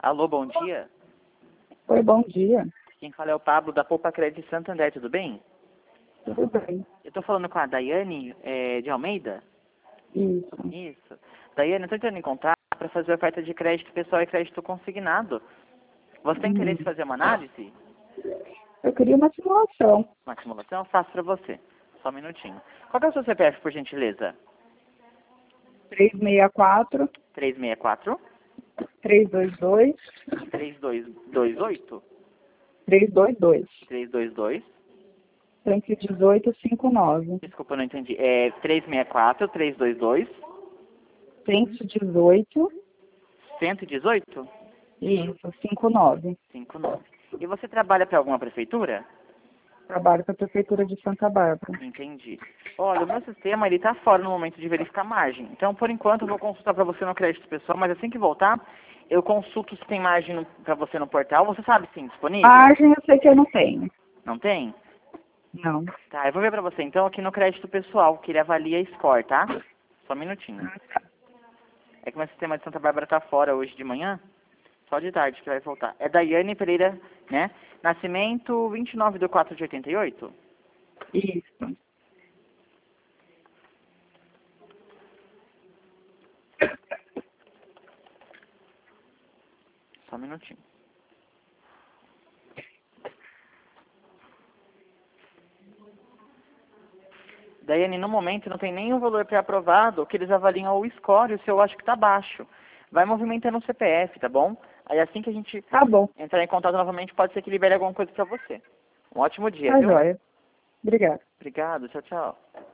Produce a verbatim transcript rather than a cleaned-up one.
Alô, bom dia. Oi, bom dia. Quem fala é o Pablo da Poupa Crédito Santander, tudo bem? Tudo bem? Eu tô falando com a Daiane é, de Almeida? Isso. Isso. Daiane, eu tô entrando em contato para fazer oferta de crédito pessoal e crédito consignado. Você tem interesse em Uhum. fazer uma análise? Eu queria uma simulação. Uma simulação? Eu faço para você. Só um minutinho. Qual que é o seu C P F, por gentileza? três seis quatro, três seis quatro, três dois dois, três dois dois oito, três dois dois, três dois dois. cento e dezoito, cinquenta e nove. Desculpa, eu não entendi. É três seis quatro, três dois dois, cento e dezoito, cento e dezoito, isso, cinquenta e nove. cinquenta e nove. E você trabalha para alguma prefeitura? Trabalho com a Prefeitura de Santa Bárbara. Entendi. Olha, o meu sistema, ele tá fora no momento de verificar margem. Então, por enquanto, eu vou consultar para você no crédito pessoal, mas assim que voltar, eu consulto se tem margem para você no portal. Você sabe, sim, disponível? Margem eu sei que eu não tenho. Não tem? Não. Tá, eu vou ver para você, então, aqui no crédito pessoal, que ele avalia a score, tá? Só um minutinho. Ah, tá. É que meu sistema de Santa Bárbara tá fora hoje de manhã. Só de tarde que vai voltar. É Daiane Pereira, né? Nascimento vinte e nove de quatro de oitenta e oito. Isso. Só um minutinho. Daiane, no momento não tem nenhum valor pré-aprovado que eles avaliam o score, o seu eu acho que tá baixo. Vai movimentando o C P F, tá bom? Aí assim que a gente Tá bom. entrar em contato novamente, pode ser que libere alguma coisa pra você. Um ótimo dia, Tá viu? joia. Obrigada. Obrigado, tchau, tchau.